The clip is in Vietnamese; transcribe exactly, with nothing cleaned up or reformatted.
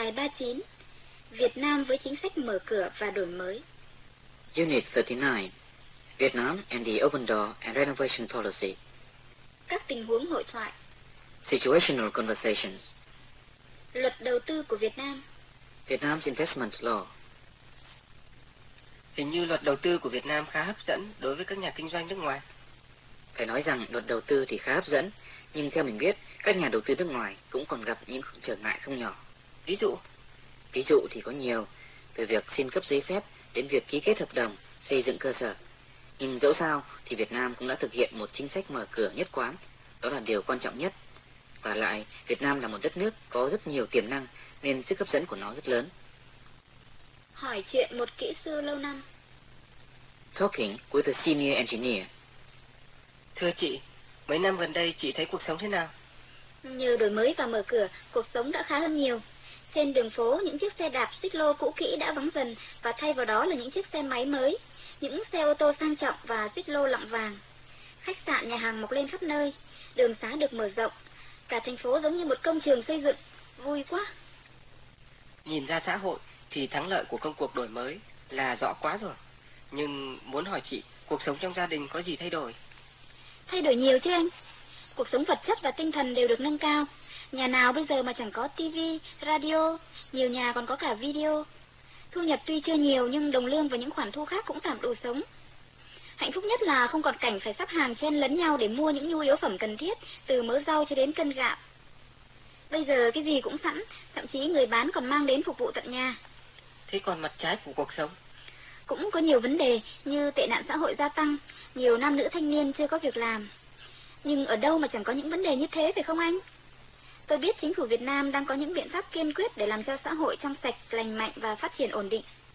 Bài ba mươi chín. Việt Nam với chính sách mở cửa và đổi mới. Unit thirty-nine. Vietnam and the Open Door and Renovation Policy. Các tình huống hội thoại. Situational conversations. Luật đầu tư của Việt Nam. Vietnam's investment law. Hình như luật đầu tư của Việt Nam khá hấp dẫn đối với các nhà kinh doanh nước ngoài. Phải nói rằng luật đầu tư thì khá hấp dẫn, nhưng theo mình biết, các nhà đầu tư nước ngoài cũng còn gặp những trở ngại không nhỏ. Ví dụ? Ví dụ thì có nhiều, từ việc xin cấp giấy phép đến việc ký kết hợp đồng, xây dựng cơ sở. Nhưng dẫu sao thì Việt Nam cũng đã thực hiện một chính sách mở cửa nhất quán, đó là điều quan trọng nhất. Và lại, Việt Nam là một đất nước có rất nhiều tiềm năng nên sức hấp dẫn của nó rất lớn. Hỏi chuyện một kỹ sư lâu năm. Talking with a senior engineer. Thưa chị, mấy năm gần đây chị thấy cuộc sống thế nào? Nhờ đổi mới và mở cửa, cuộc sống đã khá hơn nhiều. Trên đường phố, những chiếc xe đạp xích lô cũ kỹ đã vắng dần và thay vào đó là những chiếc xe máy mới, những xe ô tô sang trọng và xích lô lọng vàng. Khách sạn, nhà hàng mọc lên khắp nơi, đường xá được mở rộng. Cả thành phố giống như một công trường xây dựng, vui quá. Nhìn ra xã hội thì thắng lợi của công cuộc đổi mới là rõ quá rồi. Nhưng muốn hỏi chị, cuộc sống trong gia đình có gì thay đổi? Thay đổi nhiều chứ anh. Cuộc sống vật chất và tinh thần đều được nâng cao. Nhà nào bây giờ mà chẳng có tivi, radio, nhiều nhà còn có cả video. Thu nhập tuy chưa nhiều nhưng đồng lương và những khoản thu khác cũng tạm đủ sống. Hạnh phúc nhất là không còn cảnh phải sắp hàng chen lấn nhau để mua những nhu yếu phẩm cần thiết, từ mớ rau cho đến cân gạo. Bây giờ cái gì cũng sẵn, thậm chí người bán còn mang đến phục vụ tận nhà. Thế còn mặt trái của cuộc sống? Cũng có nhiều vấn đề như tệ nạn xã hội gia tăng, nhiều nam nữ thanh niên chưa có việc làm. Nhưng ở đâu mà chẳng có những vấn đề như thế phải không anh? Tôi biết chính phủ Việt Nam đang có những biện pháp kiên quyết để làm cho xã hội trong sạch, lành mạnh và phát triển ổn định.